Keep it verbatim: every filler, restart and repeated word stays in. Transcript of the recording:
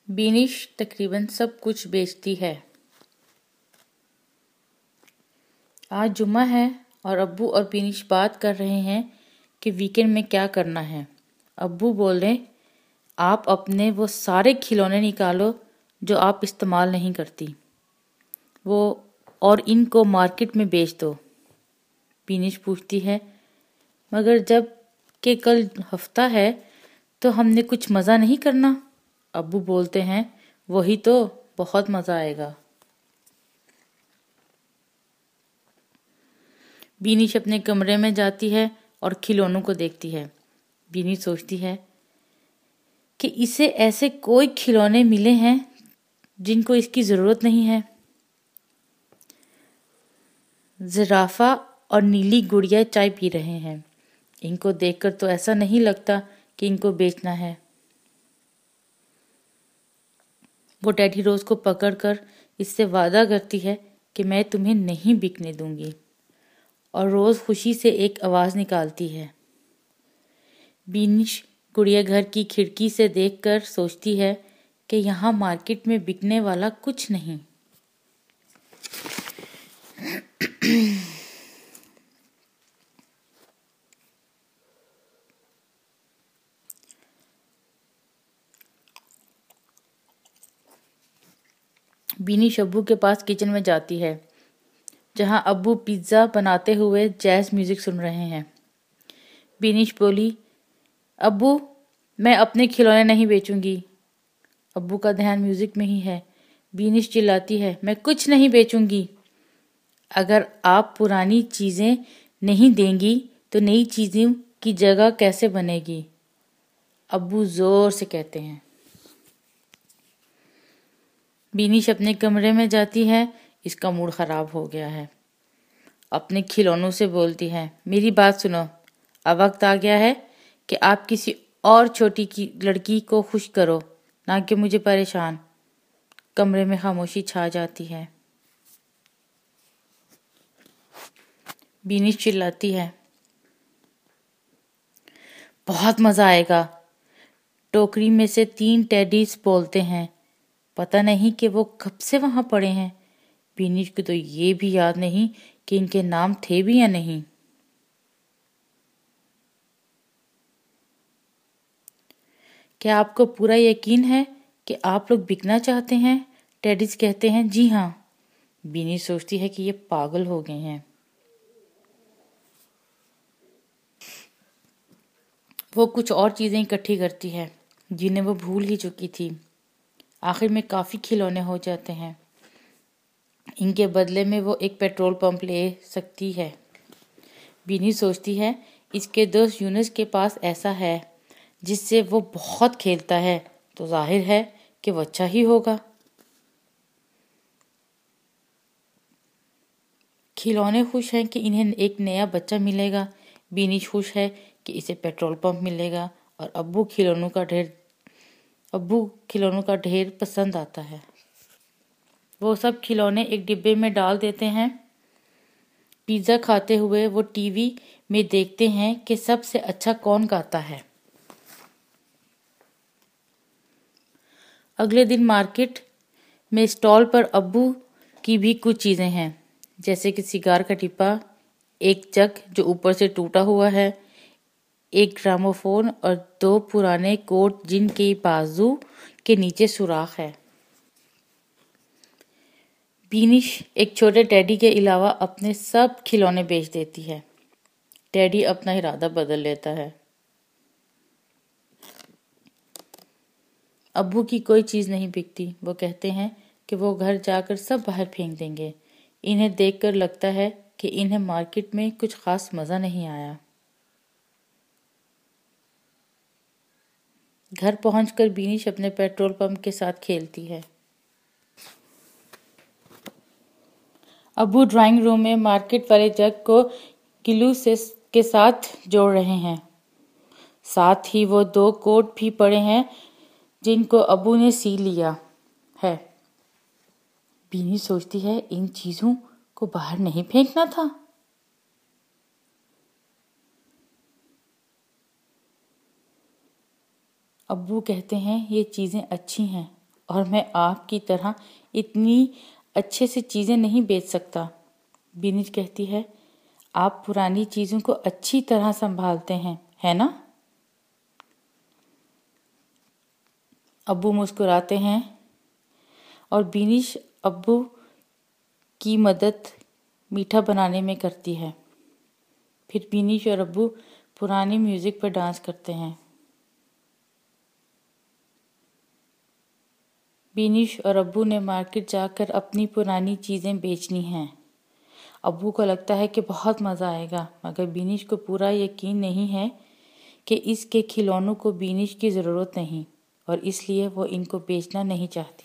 बीनिश तकरीबन सब कुछ बेचती है। आज जुम्मा है और अब्बू और बीनिश बात कर रहे हैं कि वीकेंड में क्या करना है। अब्बू बोले, आप अपने वो सारे खिलौने निकालो जो आप इस्तेमाल नहीं करती, वो और इनको मार्केट में बेच दो। बीनिश पूछती है, मगर जब कि कल हफ्ता है तो हमने कुछ मज़ा नहीं करना। अब्बू बोलते हैं, वही तो, बहुत मज़ा आएगा। बीनिश अपने कमरे में जाती है और खिलौनों को देखती है। बीनिश सोचती है कि इसे ऐसे कोई खिलौने मिले हैं जिनको इसकी ज़रूरत नहीं है। जिराफा और नीली गुड़िया चाय पी रहे हैं। इनको देखकर तो ऐसा नहीं लगता कि इनको बेचना है। वो टेडी रोज को पकड़कर इससे वादा करती है कि मैं तुम्हें नहीं बिकने दूंगी, और रोज खुशी से एक आवाज़ निकालती है। बीनिश गुड़िया घर की खिड़की से देखकर सोचती है कि यहाँ मार्केट में बिकने वाला कुछ नहीं। बीनिश अब्बू के पास किचन में जाती है, जहाँ अब्बू पिज़्ज़ा बनाते हुए जैज़ म्यूज़िक सुन रहे हैं। बीनिश बोली, अब्बू, मैं अपने खिलौने नहीं बेचूंगी। अब्बू का ध्यान म्यूज़िक में ही है। बीनिश चिल्लाती है, मैं कुछ नहीं बेचूंगी। अगर आप पुरानी चीज़ें नहीं देंगी तो नई चीज़ों की जगह कैसे बनेगी? अब्बू ज़ोर से कहते हैं। बीनिश अपने कमरे में जाती है। इसका मूड ख़राब हो गया है। अपने खिलौनों से बोलती है, मेरी बात सुनो, अब वक्त आ गया है कि आप किसी और छोटी की लड़की को खुश करो, ना कि मुझे परेशान। कमरे में खामोशी छा जाती है। बीनिश चिल्लाती है, बहुत मज़ा आएगा। टोकरी में से तीन टेडीज बोलते हैं, पता नहीं कि वो कब से वहाँ पड़े हैं। बीनिश को तो ये भी याद नहीं कि इनके नाम थे भी या नहीं। क्या आपको पूरा यकीन है कि आप लोग बिकना चाहते हैं? टेडीज कहते हैं, जी हाँ। बीनिश सोचती है कि ये पागल हो गए हैं। वो कुछ और चीज़ें इकट्ठी करती है जिन्हें वो भूल ही चुकी थी। आखिर में काफ़ी खिलौने हो जाते हैं। इनके बदले में वो एक पेट्रोल पंप ले सकती है। बीनिश सोचती है, इसके दोस्त यूनुस के पास ऐसा है जिससे वो बहुत खेलता है, तो जाहिर है कि वो अच्छा ही होगा। खिलौने खुश हैं कि इन्हें एक नया बच्चा मिलेगा। बीनिश खुश है कि इसे पेट्रोल पंप मिलेगा, और अब्बू खिलौनों का ढेर अब्बू खिलौनों का ढेर पसंद आता है। वो सब खिलौने एक डिब्बे में डाल देते हैं। पिज़्ज़ा खाते हुए वो टीवी में देखते हैं कि सबसे अच्छा कौन गाता है। अगले दिन मार्केट में स्टॉल पर अब्बू की भी कुछ चीज़ें हैं, जैसे कि सिगार का डिब्बा, एक जग जो ऊपर से टूटा हुआ है, एक ग्रामोफोन और दो पुराने कोट जिनके बाजू के नीचे सुराख है। बीनिश एक छोटे टेडी के अलावा अपने सब खिलौने बेच देती है। टेडी अपना इरादा बदल लेता है। अब्बू की कोई चीज़ नहीं बिकती। वो कहते हैं कि वो घर जाकर सब बाहर फेंक देंगे। इन्हें देखकर लगता है कि इन्हें मार्केट में कुछ खास मज़ा नहीं आया। घर पहुंचकर बीनिश अपने पेट्रोल पंप के साथ खेलती है। अब्बू ड्राइंग रूम में मार्केट वाले जग को ग्लू से के साथ जोड़ रहे हैं। साथ ही वो दो कोट भी पड़े हैं जिनको अब्बू ने सी लिया है। बीनी सोचती है, इन चीजों को बाहर नहीं फेंकना था। अब्बू कहते हैं, ये चीजें अच्छी हैं और मैं आपकी तरह इतनी अच्छे से चीज़ें नहीं बेच सकता। बिनिश कहती है, आप पुरानी चीज़ों को अच्छी तरह संभालते हैं, है ना? अब्बू मुस्कुराते हैं और बिनिश अब्बू की मदद मीठा बनाने में करती है। फिर बिनिश और अब्बू पुरानी म्यूज़िक पर डांस करते हैं। बिनिश और अब्बू ने मार्केट जाकर अपनी पुरानी चीज़ें बेचनी हैं। अब्बू को लगता है कि बहुत मज़ा आएगा, मगर बिनिश को पूरा यकीन नहीं है कि इसके खिलौनों को बिनिश की ज़रूरत नहीं और इसलिए वो इनको बेचना नहीं चाहती।